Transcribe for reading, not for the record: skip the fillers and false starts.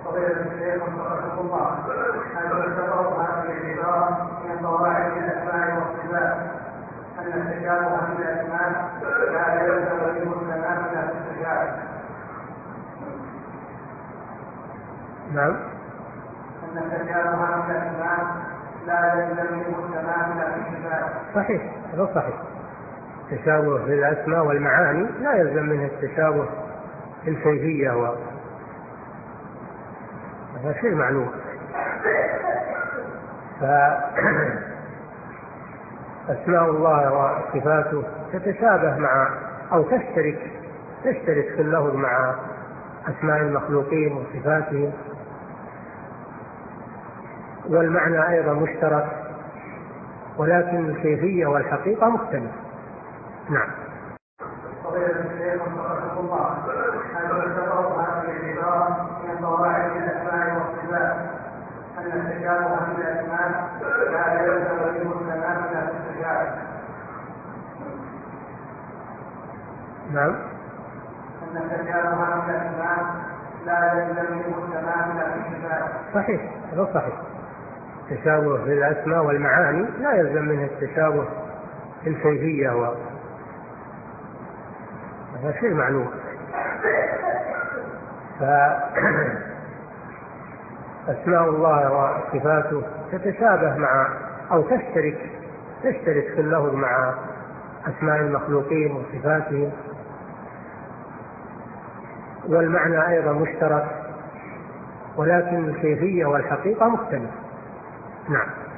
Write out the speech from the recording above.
فضيلة الشيخ وفقكم الله، هل تعتبر هذه العبارة من قواعد الأسماء والصفات أن التشابه في الأسماء لا يلزم منه التماثل في الصفات؟ نعم. أن التشابه في الأسماء لا يلزم منه التماثل في الصفات. صحيح، هذا صحيح. التشابه في الأسماء والمعاني لا يلزم منه التشابه في الكيفية، هذا شيء معلوم. فأسماء الله وصفاته تتشابه مع أو تشترك في اللفظ مع أسماء المخلوقين وصفاتهم، والمعنى أيضا مشترك، ولكن الكيفية والحقيقة مختلفة. نعم. فضيلة الشيخ وفقكم الله، هل تعتبر هذه العبارة من قواعد الأسماء والصفات أن التشابه في الأسماء لا يلزم منه التماثل في الصفات؟ نعم. أن التشابه في الأسماء لا يلزم منه التماثل في الصفات. صحيح، هذا صحيح. التشابه في الأسماء والمعاني لا يلزم منه التشابه في الكيفية، هذا شيء معلوم. فأسماء الله وصفاته تتشابه مع أو تشترك في اللفظ مع أسماء المخلوقين وصفاتهم، والمعنى أيضا مشترك، ولكن الكيفية والحقيقة مختلفة. نعم.